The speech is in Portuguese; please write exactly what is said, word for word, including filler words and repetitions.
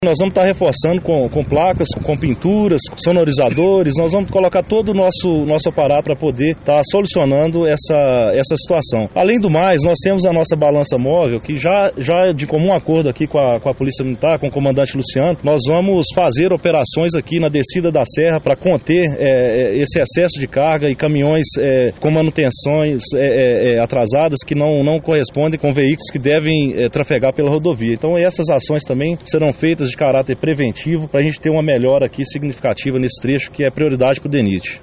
Nós vamos estar reforçando com, com placas, com pinturas, sonorizadores, nós vamos colocar todo o nosso, nosso aparato para poder estar solucionando essa, essa situação. Além do mais, nós temos a nossa balança móvel, que já, já de comum acordo aqui com a, com a Polícia Militar, com o comandante Luciano, nós vamos fazer operações aqui na descida da serra para conter é, esse excesso de carga e caminhões é, com manutenções é, é, atrasadas que não, não correspondem com veículos que devem é, trafegar pela rodovia. Então essas ações também serão feitas de caráter preventivo para a gente ter uma melhora aqui significativa nesse trecho que é prioridade para o D E N I T.